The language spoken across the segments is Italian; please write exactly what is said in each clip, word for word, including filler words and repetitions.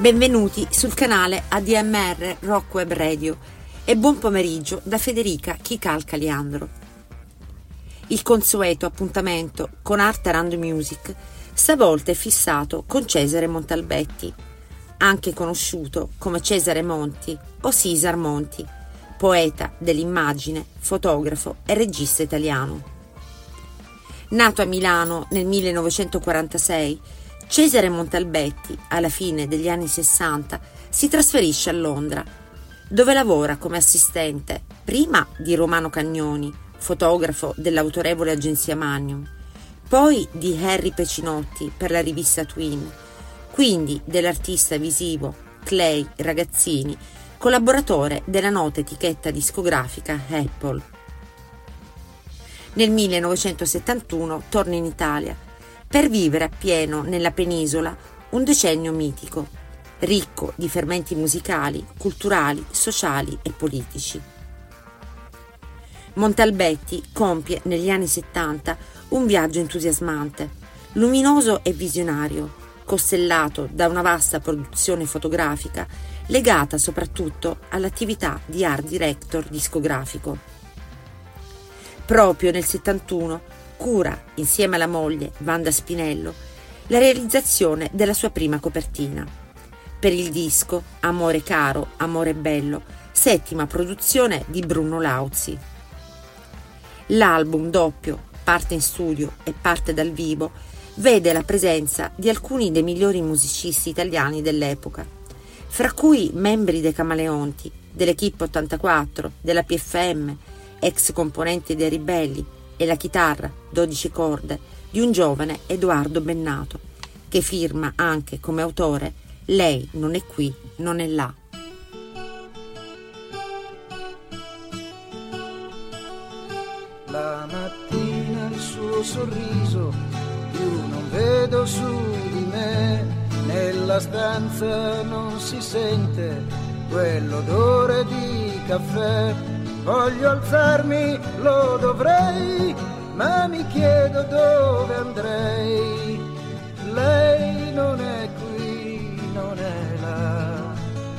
Benvenuti sul canale A D M R Rock Web Radio e buon pomeriggio da Federica Chicalca Liandro. Il consueto appuntamento con Art Around Music stavolta è fissato con Cesare Montalbetti, anche conosciuto come Cesare Monti o Cesar Monti, poeta dell'immagine, fotografo e regista italiano. Nato a Milano nel millenovecentoquarantasei, Cesare Montalbetti, alla fine degli anni sessanta, si trasferisce a Londra, dove lavora come assistente prima di Romano Cagnoni, fotografo dell'autorevole agenzia Magnum, poi di Harry Pecinotti per la rivista Twin, quindi dell'artista visivo Clay Ragazzini, collaboratore della nota etichetta discografica Apple. Nel millenovecentosettantuno torna in Italia per vivere appieno nella penisola un decennio mitico, ricco di fermenti musicali, culturali, sociali e politici. Montalbetti compie negli anni settanta un viaggio entusiasmante, luminoso e visionario, costellato da una vasta produzione fotografica legata soprattutto all'attività di art director discografico. Proprio nel settantuno cura, insieme alla moglie Wanda Spinello, la realizzazione della sua prima copertina. Per il disco Amore caro, amore bello, settima produzione di Bruno Lauzi. L'album doppio, parte in studio e parte dal vivo, vede la presenza di alcuni dei migliori musicisti italiani dell'epoca, fra cui membri dei Camaleonti, dell'Equipe ottantaquattro, della P F M, ex componenti dei Ribelli, e la chitarra, dodici corde, di un giovane Edoardo Bennato, che firma anche come autore Lei non è qui, non è là. La mattina il suo sorriso più non vedo su di me, nella stanza non si sente quell'odore di caffè. Voglio alzarmi, lo dovrei, ma mi chiedo dove andrei. Lei non è qui, non è là.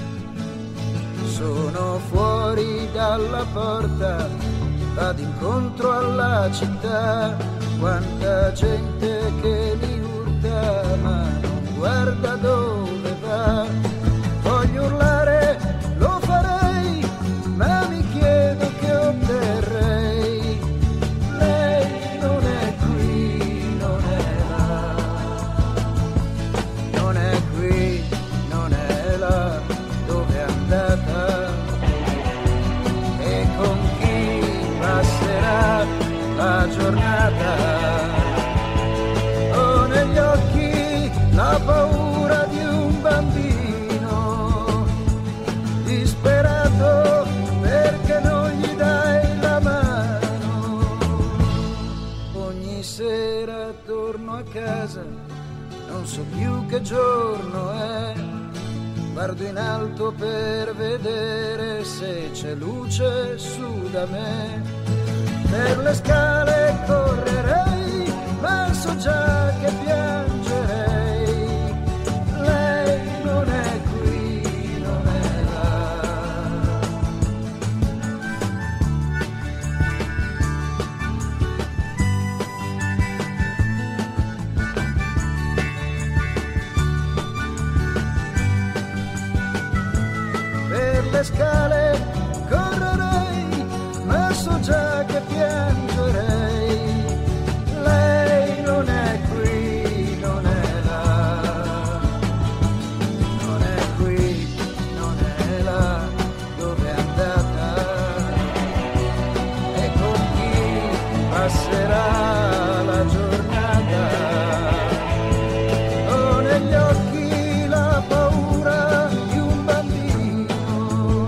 Sono fuori dalla porta, vado incontro alla città. Quanta gente che mi urta, ma non guarda dove va. Voglio urlare, lo farei, ma mi chiedo che otterrei. Lei non è qui, non è là. Non è qui, non è là. Dove è andata? E con chi passerà la giornata? Ho negli occhi la paura di un bambino disperato perché non gli dai la mano. Ogni sera torno a casa, non so più che giorno è. Guardo in alto per vedere se c'è luce su da me. Per le scale correrei, ma so già che piangerei. Lei non è qui, non è là. Per le scale correrei, ma so già che piangerei. Lei non è qui, non è là. Non è qui, non è là. Dove è andata? E con chi passerà la giornata? Ho negli occhi la paura di un bambino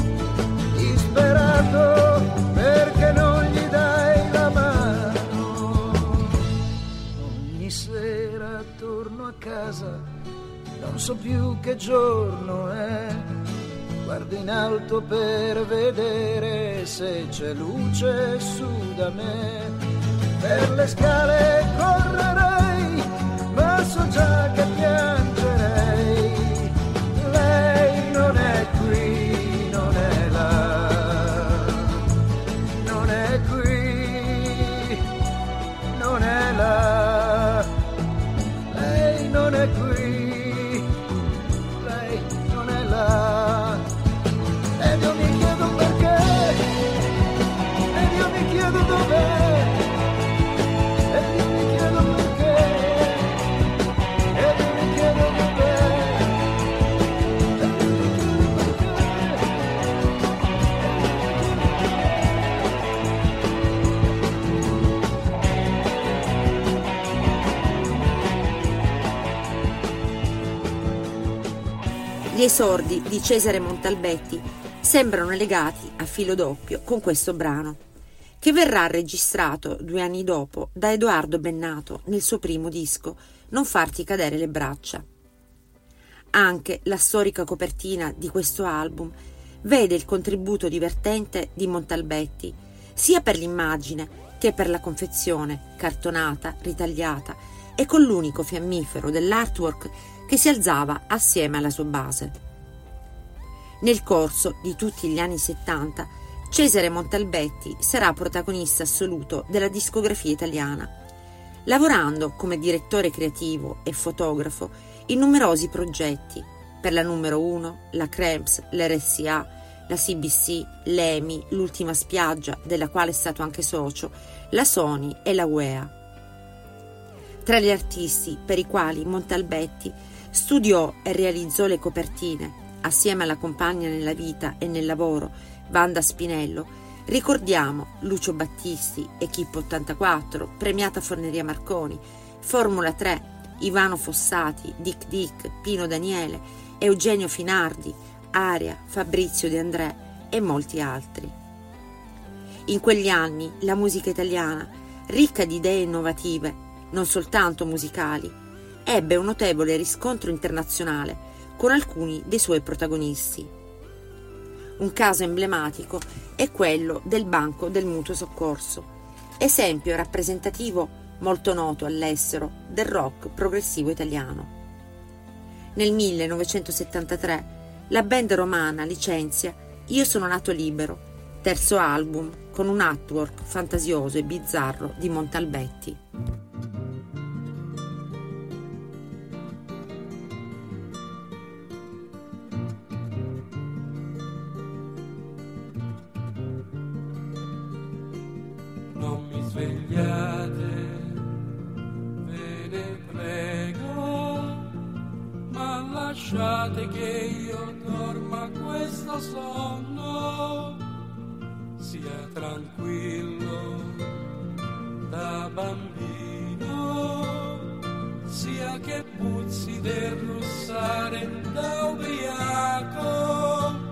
disperato perché non gli dai la mano. Ogni sera torno a casa, non so più che giorno è. Guardo in alto per vedere se c'è luce su da me. Per le scale correrei, ma so già che piangerei. Gli esordi di Cesare Montalbetti sembrano legati a filo doppio con questo brano, che verrà registrato due anni dopo da Edoardo Bennato nel suo primo disco Non farti cadere le braccia. Anche la storica copertina di questo album vede il contributo divertente di Montalbetti, sia per l'immagine che per la confezione, cartonata, ritagliata e con l'unico fiammifero dell'artwork che si alzava assieme alla sua base. Nel corso di tutti gli anni settanta, Cesare Montalbetti sarà protagonista assoluto della discografia italiana, lavorando come direttore creativo e fotografo in numerosi progetti per la Numero uno, la Cramps, l'R S A, la C B C, l'Emi, l'Ultima Spiaggia, della quale è stato anche socio, la Sony e la U E A. Tra gli artisti per i quali Montalbetti studiò e realizzò le copertine, assieme alla compagna nella vita e nel lavoro, Wanda Spinello, ricordiamo Lucio Battisti, Equipe ottantaquattro, Premiata Forneria Marconi, Formula tre, Ivano Fossati, Dick Dick, Pino Daniele, Eugenio Finardi, Aria, Fabrizio De André e molti altri. In quegli anni la musica italiana, ricca di idee innovative, non soltanto musicali, ebbe un notevole riscontro internazionale con alcuni dei suoi protagonisti. Un caso emblematico è quello del Banco del Mutuo Soccorso, esempio rappresentativo molto noto all'estero del rock progressivo italiano. Nel millenovecentosettantatré la band romana licenzia Io sono nato libero, terzo album con un artwork fantasioso e bizzarro di Montalbetti. Non mi svegliate, ve ne prego, ma lasciate che io dorma questo sonno, sia tranquillo da bambino, sia che puzzi del russare da ubriaco.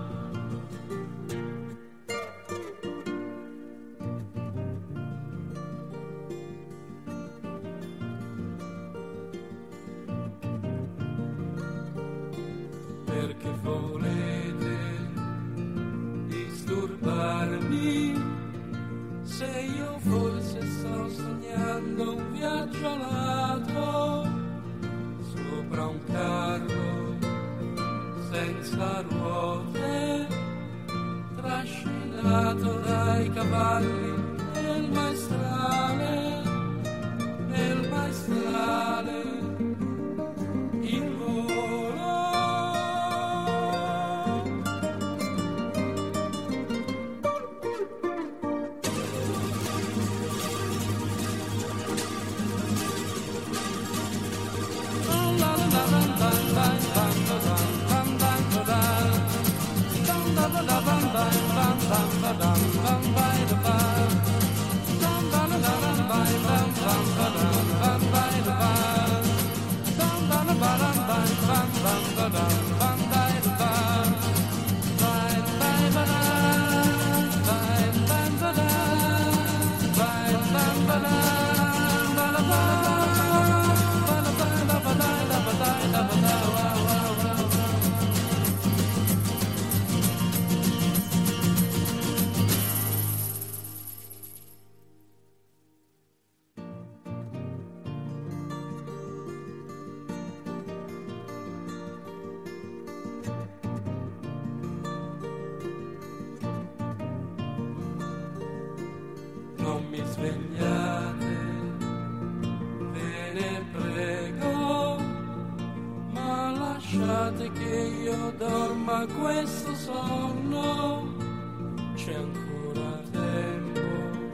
Perché volete disturbarmi se io forse sto sognando un viaggio alato sopra un carro senza ruote, trascinato dai cavalli nel maestrale, nel maestrale in volo. Non mi svegliate, ve ne prego, ma lasciate che io dorma questo sonno, c'è ancora tempo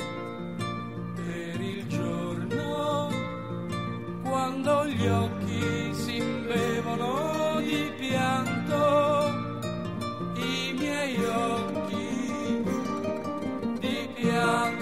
per il giorno, quando gli occhi si imbevono di pianto, i miei occhi di pianto.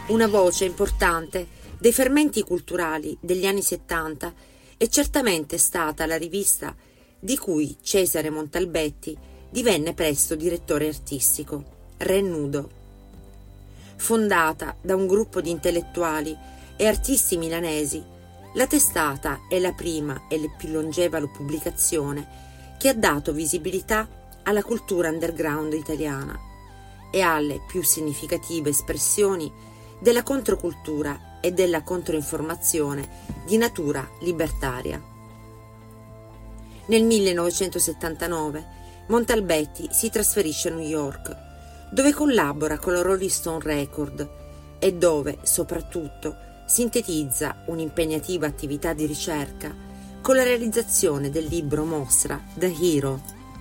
Una voce importante dei fermenti culturali degli anni settanta è certamente stata la rivista di cui Cesare Montalbetti divenne presto direttore artistico, Re Nudo. Fondata da un gruppo di intellettuali e artisti milanesi, la testata è la prima e la più longeva pubblicazione che ha dato visibilità alla cultura underground italiana e alle più significative espressioni della controcultura e della controinformazione di natura libertaria. Nel millenovecentosettantanove Montalbetti si trasferisce a New York, dove collabora con la Rolling Stone Record e dove, soprattutto, sintetizza un'impegnativa attività di ricerca con la realizzazione del libro mostra The Hero.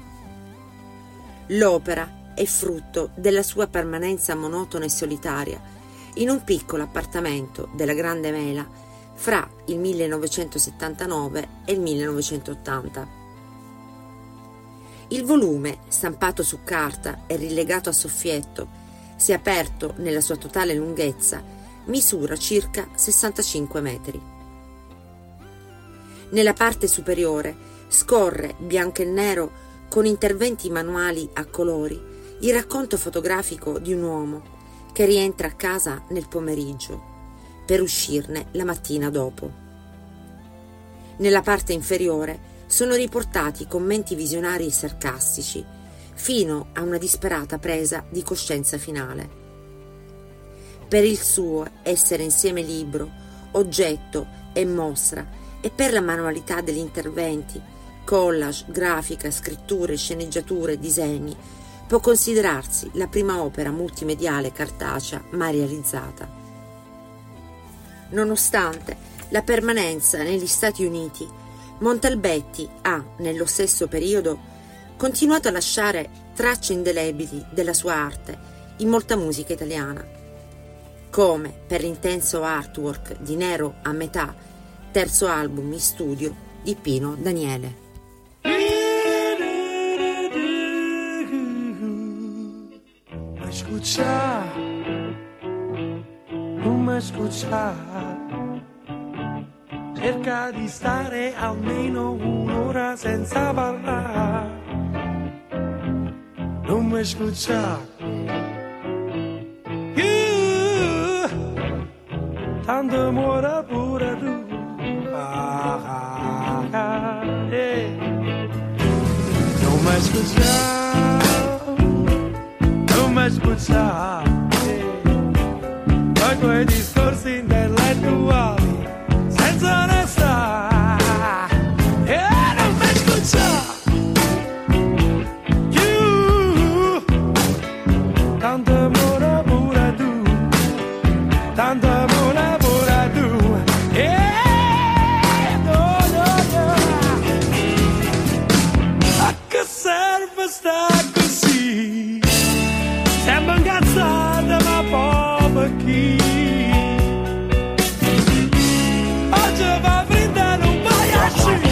L'opera è frutto della sua permanenza monotona e solitaria in un piccolo appartamento della Grande Mela fra il millenovecentosettantanove e il millenovecentottanta. Il volume, stampato su carta e rilegato a soffietto, se aperto nella sua totale lunghezza, misura circa sessantacinque metri. Nella parte superiore scorre, bianco e nero, con interventi manuali a colori, il racconto fotografico di un uomo che rientra a casa nel pomeriggio per uscirne la mattina dopo. Nella parte inferiore sono riportati commenti visionari e sarcastici, fino a una disperata presa di coscienza finale. Per il suo essere insieme libro, oggetto e mostra e per la manualità degli interventi, collage, grafica, scritture, sceneggiature, disegni, può considerarsi la prima opera multimediale cartacea mai realizzata. Nonostante la permanenza negli Stati Uniti, Montalbetti ha, nello stesso periodo, continuato a lasciare tracce indelebili della sua arte in molta musica italiana, come per l'intenso artwork di Nero a metà, terzo album in studio di Pino Daniele. Escucha, non mi escucha, cerca di stare almeno un'ora senza parlare, non mi escucha, uh, tanto muore pure tu, ah, ah, ah, eh. Non mi escucha. Non mi scusate per quei discorsi intellettuali senza onestà, e non mi scusate più, tanto amore pure tu, tanto amore pure tu, e no, no, no, a che serve sta così? Sembra incazzata ma poi chi oggi va a prendere un pagliaccio.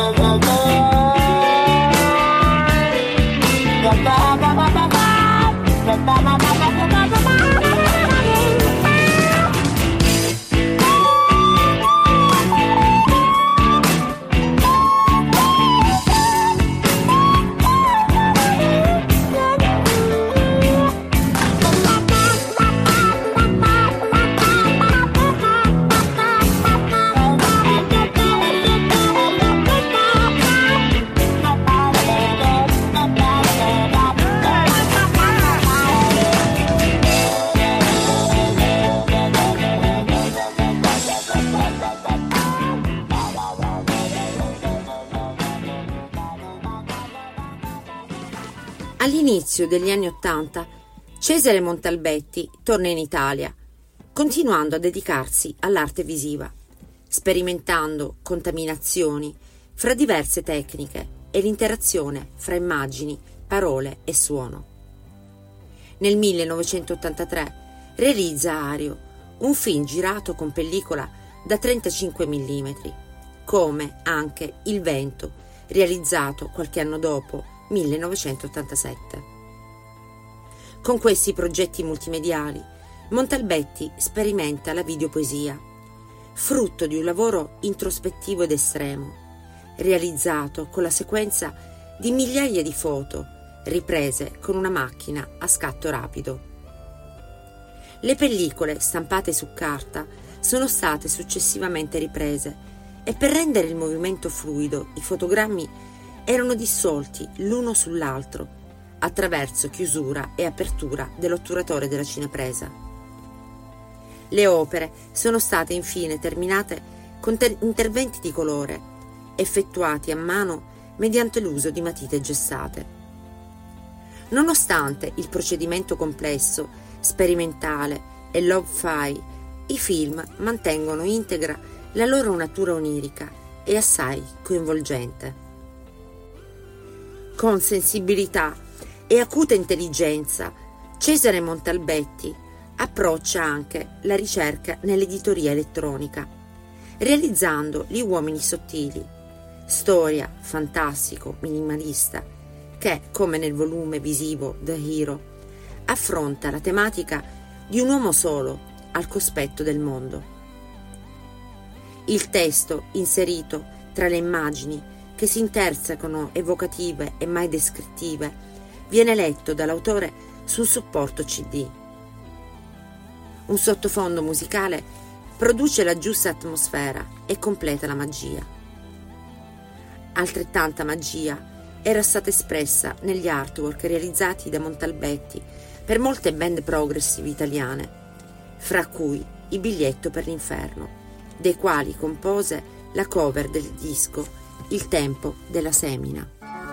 All'inizio degli anni Ottanta, Cesare Montalbetti torna in Italia, continuando a dedicarsi all'arte visiva, sperimentando contaminazioni fra diverse tecniche e l'interazione fra immagini, parole e suono. Nel millenovecentottantatré realizza Ario, un film girato con pellicola da trentacinque millimetri, come anche Il vento, realizzato qualche anno dopo, millenovecentottantasette. Con questi progetti multimediali, Montalbetti sperimenta la videopoesia, frutto di un lavoro introspettivo ed estremo, realizzato con la sequenza di migliaia di foto riprese con una macchina a scatto rapido. Le pellicole stampate su carta sono state successivamente riprese e per rendere il movimento fluido i fotogrammi erano dissolti l'uno sull'altro attraverso chiusura e apertura dell'otturatore della cinepresa. Le opere sono state infine terminate con ter- interventi di colore effettuati a mano mediante l'uso di matite gessate. Nonostante il procedimento complesso, sperimentale e lo-fi, i film mantengono integra la loro natura onirica e assai coinvolgente. Con sensibilità e acuta intelligenza, Cesare Montalbetti approccia anche la ricerca nell'editoria elettronica, realizzando Gli uomini sottili, storia fantastico minimalista che, come nel volume visivo The Hero, affronta la tematica di un uomo solo al cospetto del mondo. Il testo inserito tra le immagini che si intersecano evocative e mai descrittive, viene letto dall'autore sul supporto C D. Un sottofondo musicale produce la giusta atmosfera e completa la magia. Altrettanta magia era stata espressa negli artwork realizzati da Montalbetti per molte band progressive italiane, fra cui Il biglietto per l'inferno, dei quali compose la cover del disco Il tempo della semina.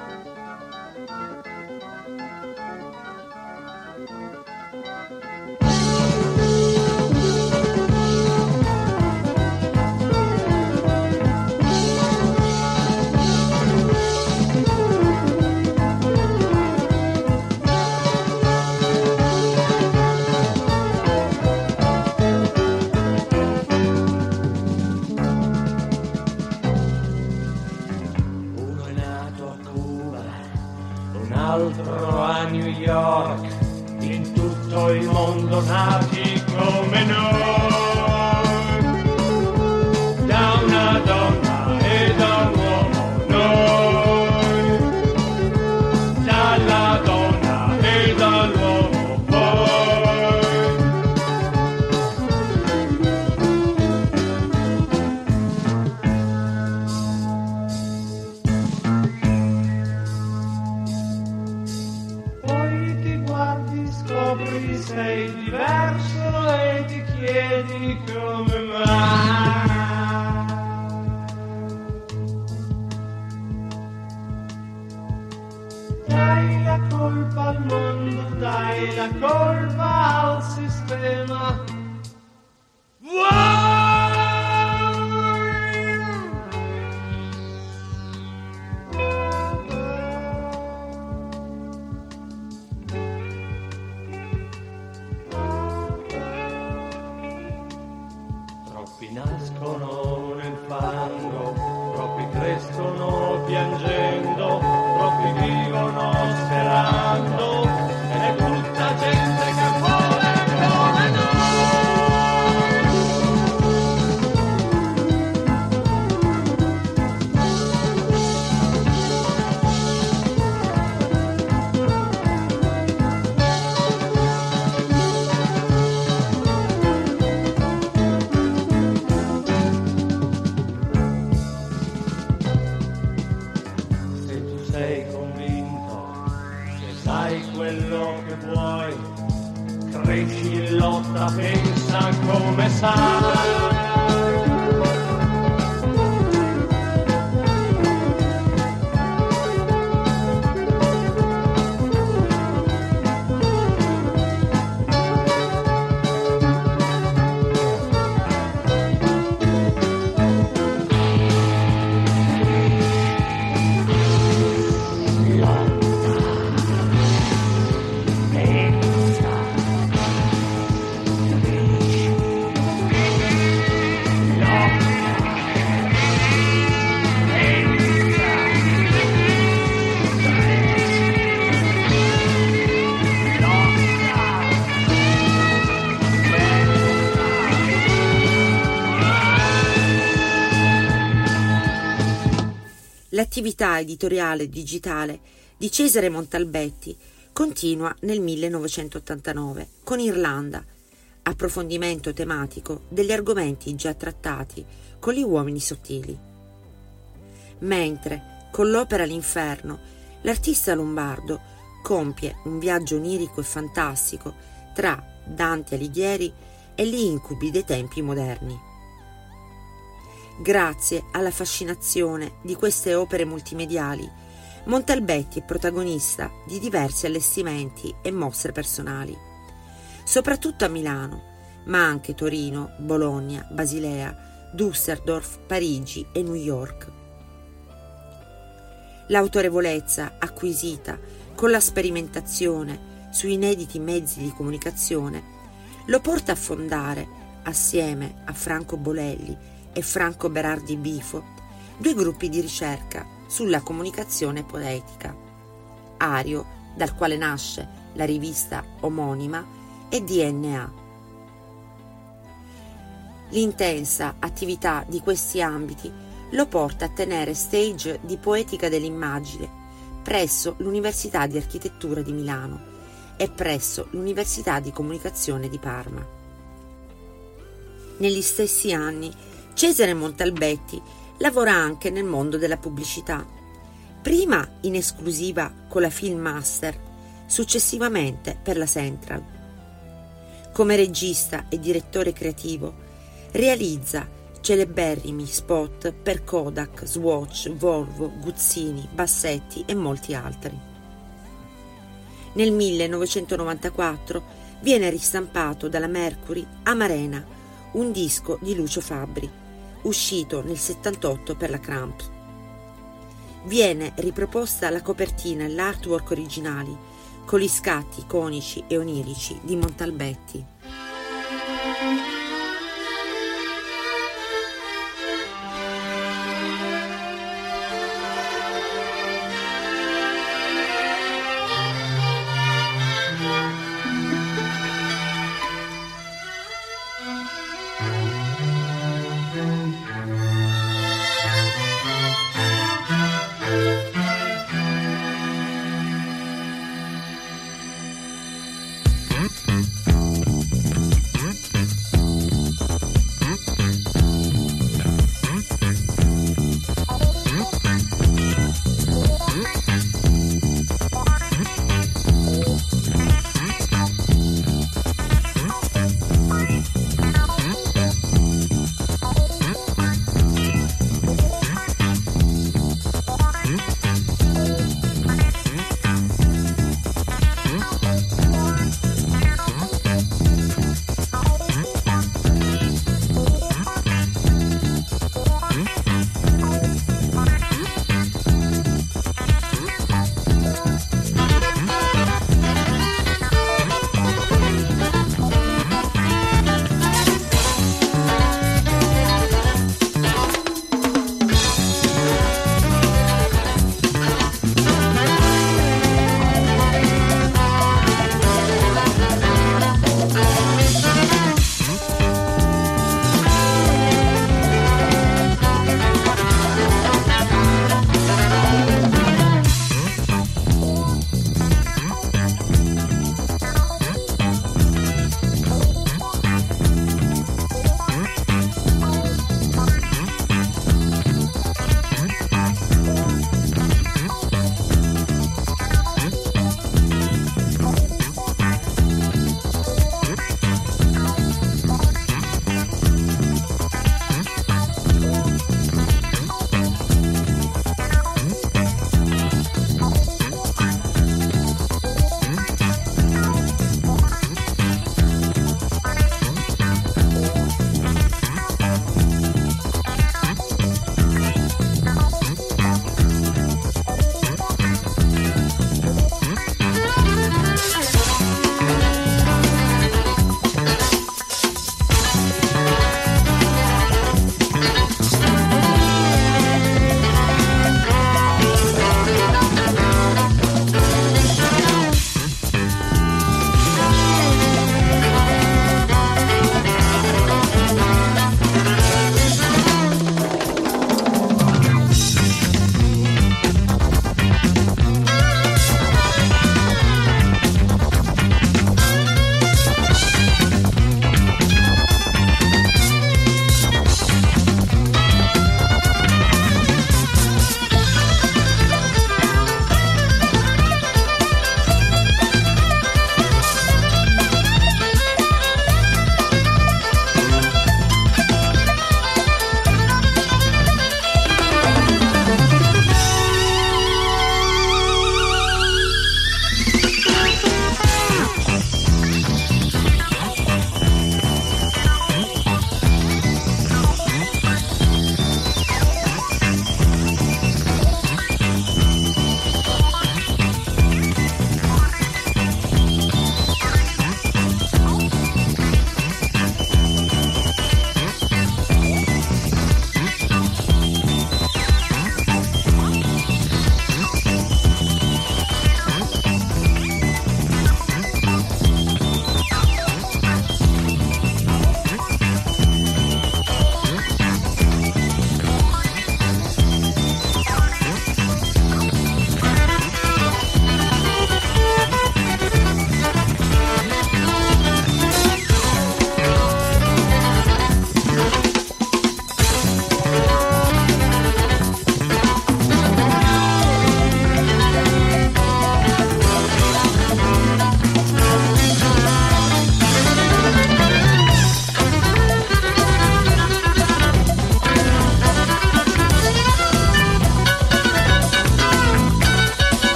altro a New York, in tutto il mondo nati come noi, da una donna e da un uomo noi, dalla donna e dall'uomo poi. Poi ti guardi, scopri sei diverso e ti chiedi come mai. Dai la colpa al mondo, dai la colpa al sistema. Vuoi? Troppi nascono nel fango, troppi crescono piangendo, troppi vivono sperando, ed è tutta gente che vuole come noi. Cresci, lotta, pensa come sai. L'attività editoriale e digitale di Cesare Montalbetti continua nel millenovecentottantanove con Irlanda, approfondimento tematico degli argomenti già trattati con gli uomini sottili. Mentre con l'opera L'Inferno l'artista lombardo compie un viaggio onirico e fantastico tra Dante Alighieri e gli incubi dei tempi moderni. Grazie alla fascinazione di queste opere multimediali, Montalbetti è protagonista di diversi allestimenti e mostre personali, soprattutto a Milano, ma anche Torino, Bologna, Basilea, Düsseldorf, Parigi e New York. L'autorevolezza acquisita con la sperimentazione su inediti mezzi di comunicazione lo porta a fondare, assieme a Franco Bolelli e Franco Berardi Bifo, due gruppi di ricerca sulla comunicazione poetica, Ario, dal quale nasce la rivista omonima, e D N A. L'intensa attività di questi ambiti lo porta a tenere stage di poetica dell'immagine presso l'Università di Architettura di Milano e presso l'Università di Comunicazione di Parma. Negli stessi anni Cesare Montalbetti lavora anche nel mondo della pubblicità, prima in esclusiva con la Filmmaster, successivamente per la Central. Come regista e direttore creativo realizza celeberrimi spot per Kodak, Swatch, Volvo, Guzzini, Bassetti e molti altri. Nel millenovecentonovantaquattro viene ristampato dalla Mercury Amarena, un disco di Lucio Fabbri, uscito nel settantotto per la Cramp. Viene riproposta la copertina e l'artwork originali con gli scatti iconici e onirici di Montalbetti.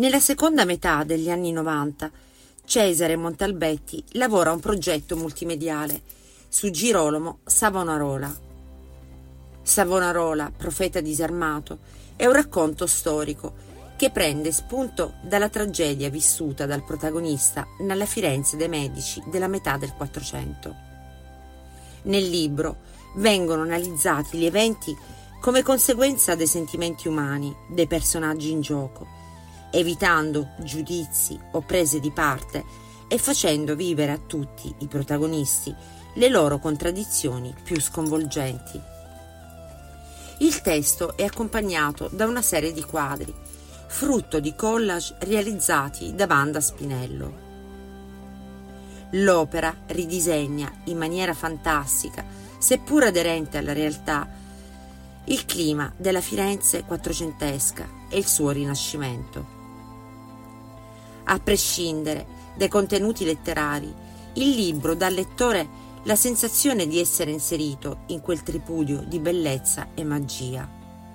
Nella seconda metà degli anni novanta, Cesare Montalbetti lavora a un progetto multimediale su Girolamo Savonarola. Savonarola, profeta disarmato, è un racconto storico che prende spunto dalla tragedia vissuta dal protagonista nella Firenze dei Medici della metà del Quattrocento. Nel libro vengono analizzati gli eventi come conseguenza dei sentimenti umani dei personaggi in gioco, evitando giudizi o prese di parte e facendo vivere a tutti i protagonisti le loro contraddizioni più sconvolgenti. Il testo è accompagnato da una serie di quadri, frutto di collage realizzati da Wanda Spinello. L'opera ridisegna in maniera fantastica, seppur aderente alla realtà, il clima della Firenze quattrocentesca e il suo rinascimento. A prescindere dai contenuti letterari, il libro dà al lettore la sensazione di essere inserito in quel tripudio di bellezza e magia.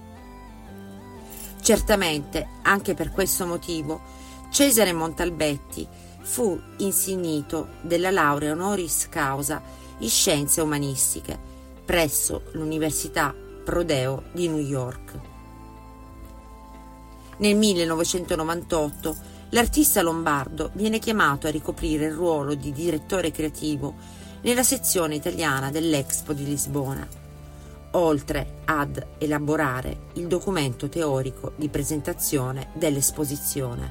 Certamente, anche per questo motivo, Cesare Montalbetti fu insignito della laurea honoris causa in scienze umanistiche presso l'Università Prodeo di New York. Nel millenovecentonovantotto l'artista lombardo viene chiamato a ricoprire il ruolo di direttore creativo nella sezione italiana dell'Expo di Lisbona, oltre ad elaborare il documento teorico di presentazione dell'esposizione.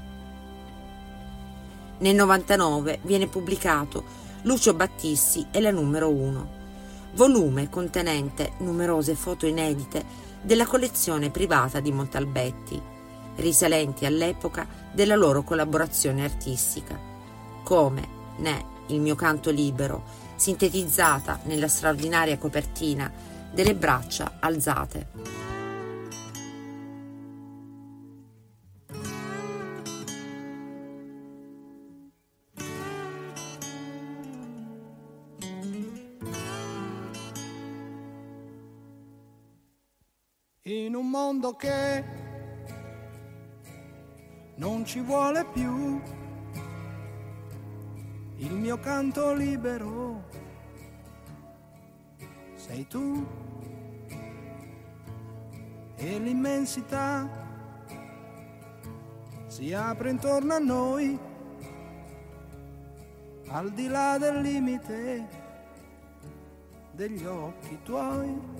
Nel novantanove viene pubblicato Lucio Battisti e la numero uno, volume contenente numerose foto inedite della collezione privata di Montalbetti, risalenti all'epoca della loro collaborazione artistica, come ne Il mio canto libero, sintetizzata nella straordinaria copertina delle braccia alzate. In un mondo che non ci vuole più, il mio canto libero sei tu, e l'immensità si apre intorno a noi, al di là del limite degli occhi tuoi.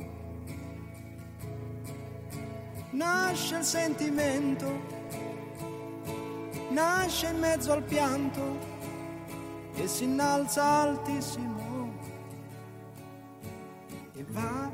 Nasce il sentimento, nasce in mezzo al pianto e si innalza altissimo e va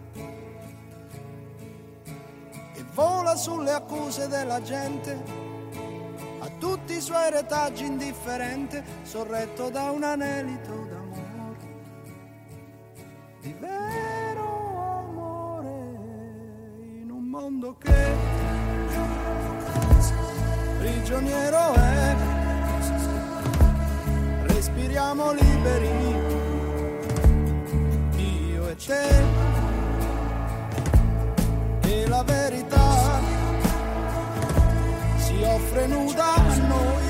e vola sulle accuse della gente, a tutti i suoi retaggi indifferente, sorretto da un anelito d'amore, di vero amore, in un mondo che prigioniero è. Respiriamo liberi, io e te, e la verità si offre nuda a noi,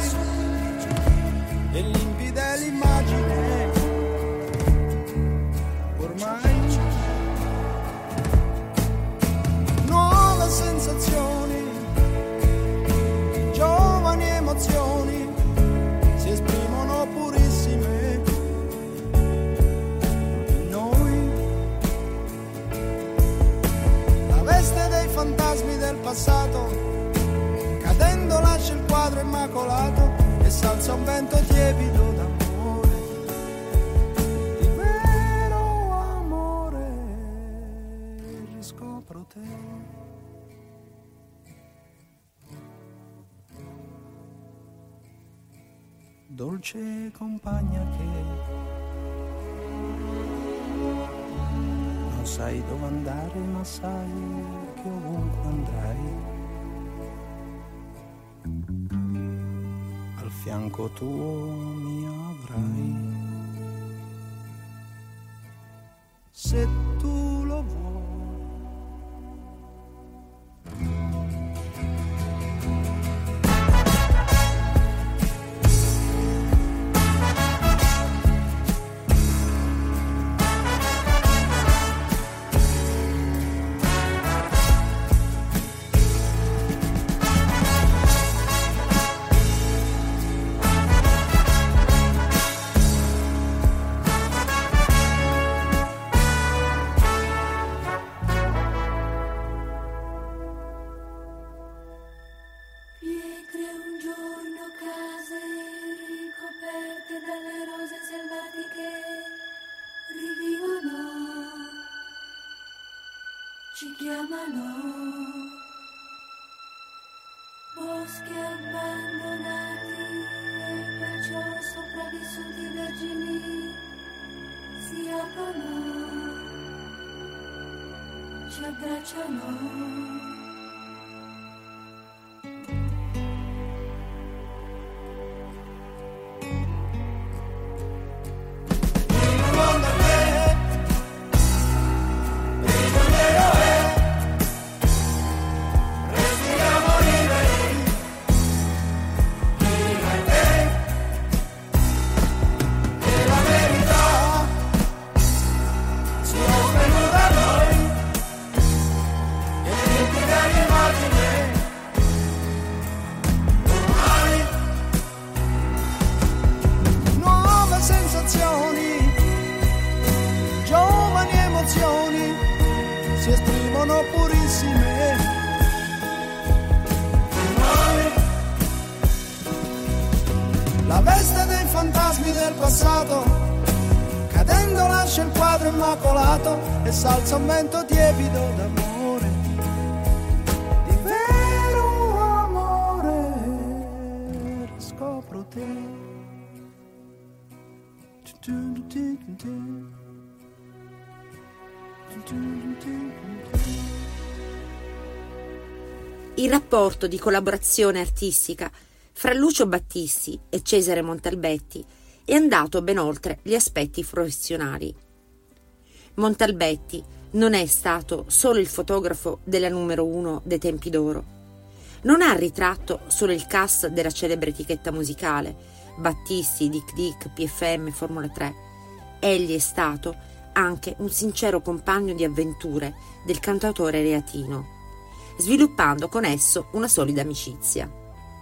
e limpida è l'immagine, ormai. Nuove sensazioni, giovani emozioni si esprimono purissime in noi. La veste dei fantasmi del passato, cadendo lascia il quadro immacolato e s'alza un vento tiepido d'amore, di vero amore, riscopro te. Dolce compagna che non sai dove andare, ma sai che ovunque andrai, al fianco tuo mi avrai, se tu lo vuoi. ci chiamano boschi abbandonati e perciò sopravvissuti vergini si aprono, ci abbracciano. La veste dei fantasmi del passato, cadendo lascia il quadro immacolato e s'alza un vento tiepido d'amore, di vero amore, scopro te. Il rapporto di collaborazione artistica fra Lucio Battisti e Cesare Montalbetti è andato ben oltre gli aspetti professionali. Montalbetti non è stato solo il fotografo della numero uno dei tempi d'oro, non ha ritratto solo il cast della celebre etichetta musicale Battisti, Dick Dick, P F M, Formula tre. Egli è stato anche un sincero compagno di avventure del cantautore reatino, sviluppando con esso una solida amicizia.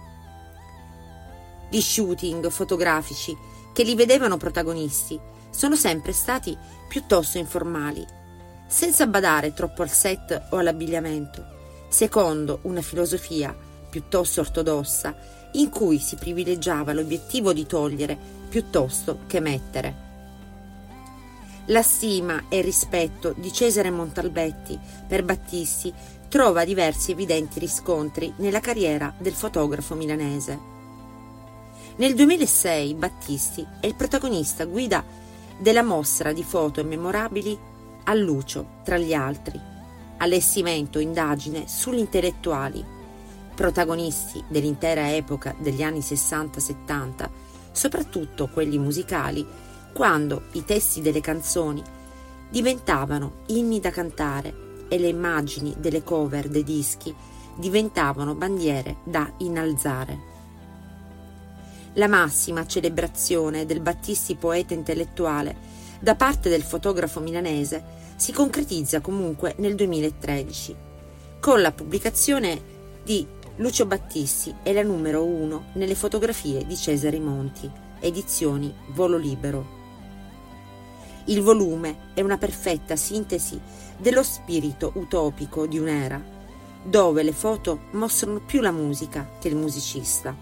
Gli shooting fotografici che li vedevano protagonisti sono sempre stati piuttosto informali, senza badare troppo al set o all'abbigliamento, secondo una filosofia piuttosto ortodossa in cui si privilegiava l'obiettivo di togliere piuttosto che mettere. La stima e il rispetto di Cesare Montalbetti per Battisti trova diversi evidenti riscontri nella carriera del fotografo milanese. Nel duemilasei Battisti è il protagonista guida della mostra di foto memorabili a Lucio, tra gli altri, allestimento indagine sugli intellettuali, protagonisti dell'intera epoca degli anni sessanta settanta, soprattutto quelli musicali, quando i testi delle canzoni diventavano inni da cantare e le immagini delle cover dei dischi diventavano bandiere da innalzare. La massima celebrazione del Battisti poeta intellettuale da parte del fotografo milanese si concretizza comunque nel duemilatredici con la pubblicazione di Lucio Battisti e la numero uno nelle fotografie di Cesare Monti, edizioni Volo Libero. Il volume è una perfetta sintesi dello spirito utopico di un'era, dove le foto mostrano più la musica che il musicista.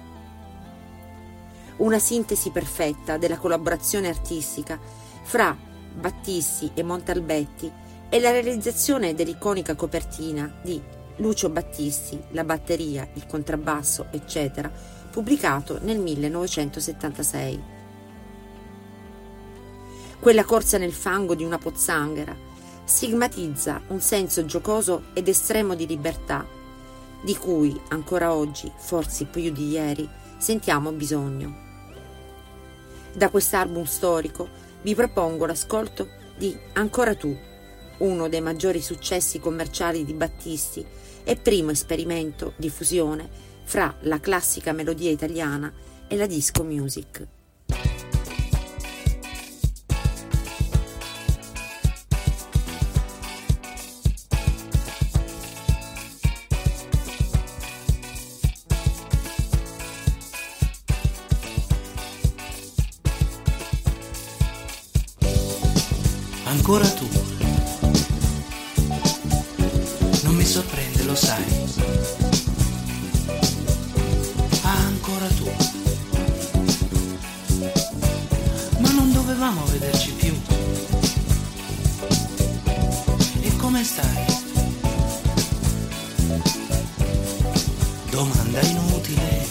Una sintesi perfetta della collaborazione artistica fra Battisti e Montalbetti è la realizzazione dell'iconica copertina di Lucio Battisti, la batteria, il contrabbasso, eccetera, pubblicato nel millenovecentosettantasei. Quella corsa nel fango di una pozzanghera stigmatizza un senso giocoso ed estremo di libertà, di cui ancora oggi, forse più di ieri, sentiamo bisogno. Da quest'album storico vi propongo l'ascolto di Ancora tu, uno dei maggiori successi commerciali di Battisti e primo esperimento di fusione fra la classica melodia italiana e la disco music. Ancora tu, non mi sorprende, lo sai. Ah, ancora tu, ma non dovevamo vederci più. E come stai? domanda inutile,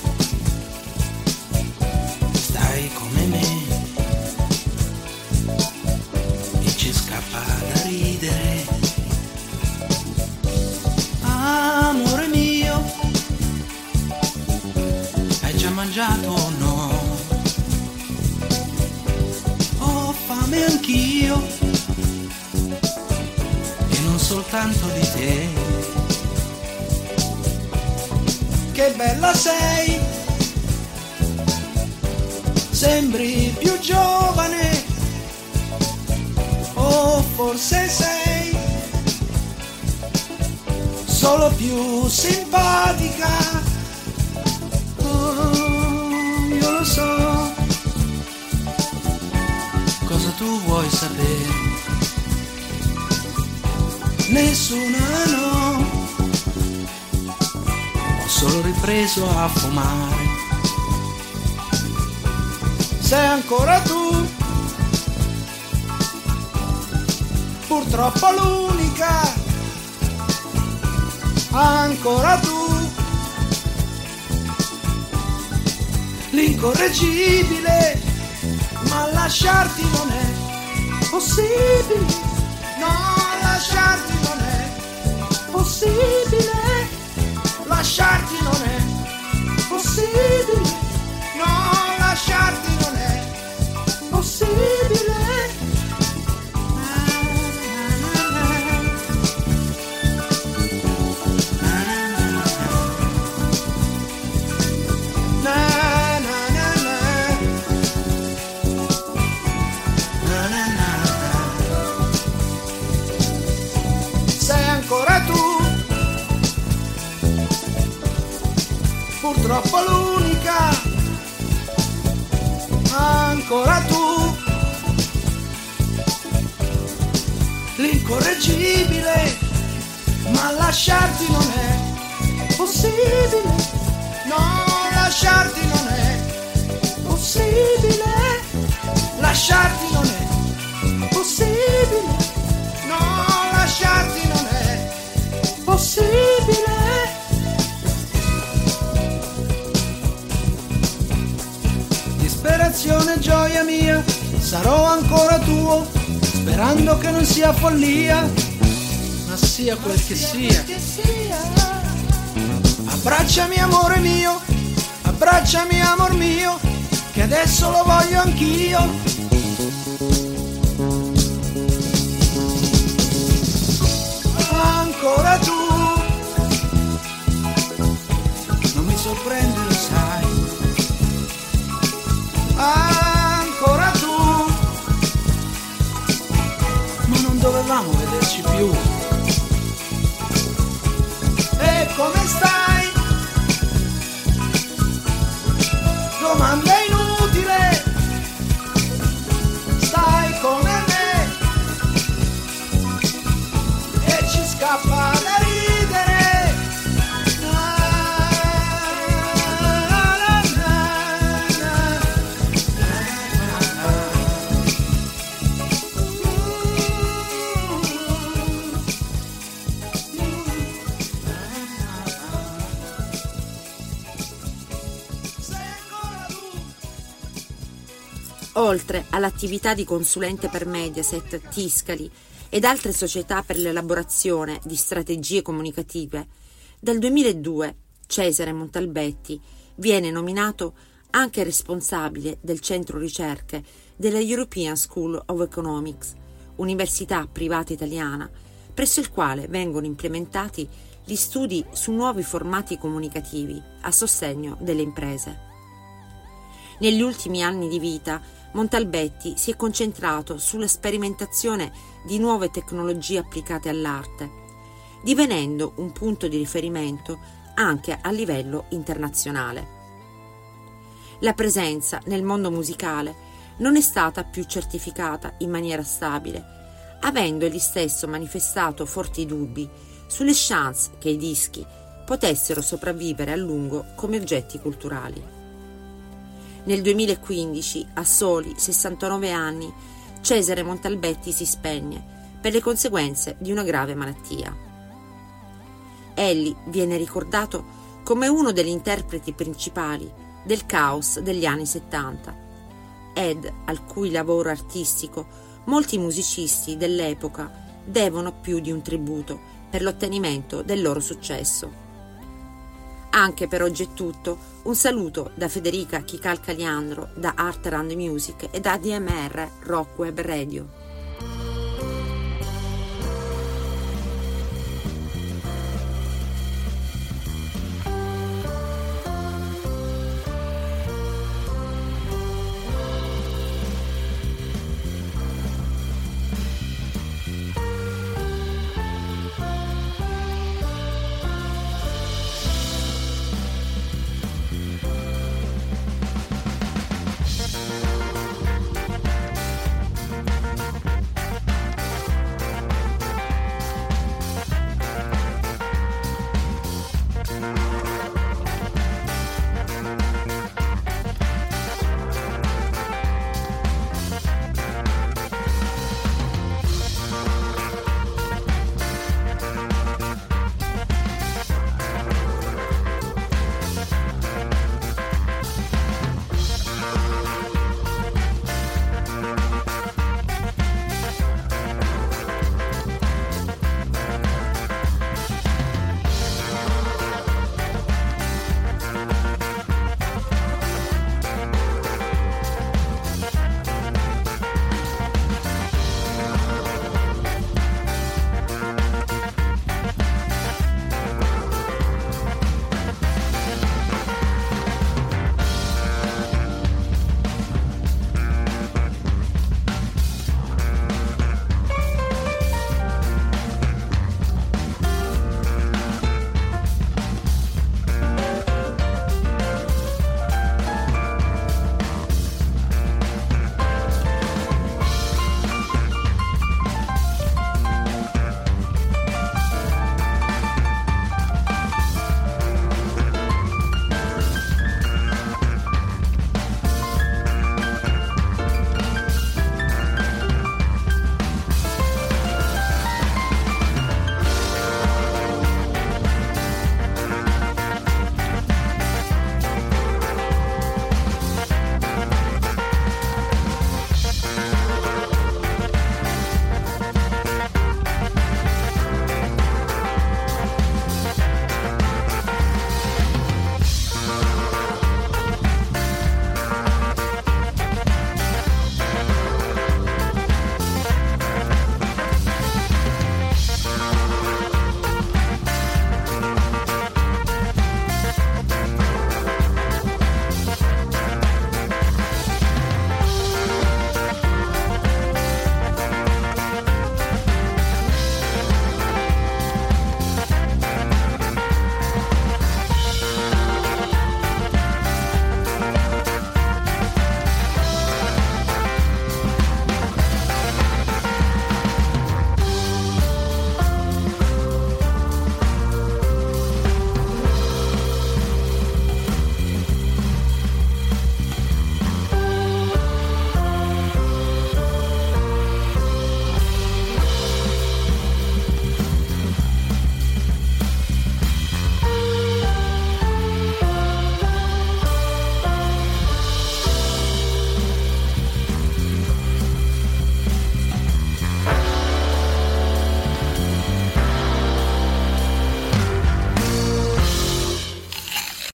stai come me e ci scappa da ridere. Amore mio, hai già mangiato o no? Ho fame anch'io e non soltanto di te. Che bella sei, sembri più giovane, o forse sei solo più simpatica. Oh, io lo so cosa tu vuoi sapere, nessuna no. Solo ripreso a fumare. Sei ancora tu, purtroppo l'unica, ancora tu, l'incorreggibile, ma lasciarti non è possibile, no, lasciarti non è possibile. Lasciarti non è possibile, no, lasciarti non è possibile. Na, na, na, na. Na, na, na, na. Sei ancora tu, purtroppo l'unica, ancora tu, l'incorreggibile, ma lasciarti non è possibile, no, lasciarti non è possibile, lasciarti non è possibile, no, lasciarti non è possibile. Disperazione, gioia mia, sarò ancora tuo, sperando che non sia follia, ma sia quel che sia. Abbracciami amore mio, abbracciami amor mio, che adesso lo voglio anch'io. Ancora tu, non mi sorprende, lo sai. Ancora tu, ma non dovevamo vederci più. E come stai? Domanda inutile, stai come me e ci scappa da ridere. Oltre all'attività di consulente per Mediaset, Tiscali ed altre società per l'elaborazione di strategie comunicative, dal duemiladue Cesare Montalbetti viene nominato anche responsabile del centro ricerche della European School of Economics, università privata italiana, presso il quale vengono implementati gli studi su nuovi formati comunicativi a sostegno delle imprese. Negli ultimi anni di vita, Montalbetti si è concentrato sulla sperimentazione di nuove tecnologie applicate all'arte, divenendo un punto di riferimento anche a livello internazionale. La presenza nel mondo musicale non è stata più certificata in maniera stabile, avendo egli stesso manifestato forti dubbi sulle chance che i dischi potessero sopravvivere a lungo come oggetti culturali. Nel duemilaquindici, a soli sessantanove anni, Cesare Montalbetti si spegne per le conseguenze di una grave malattia. Egli viene ricordato come uno degli interpreti principali del caos degli anni settanta, ed al cui lavoro artistico molti musicisti dell'epoca devono più di un tributo per l'ottenimento del loro successo. Anche per oggi è tutto, un saluto da Federica Chicalcaliandro, da Art and Music e da A D M R Rock Web Radio.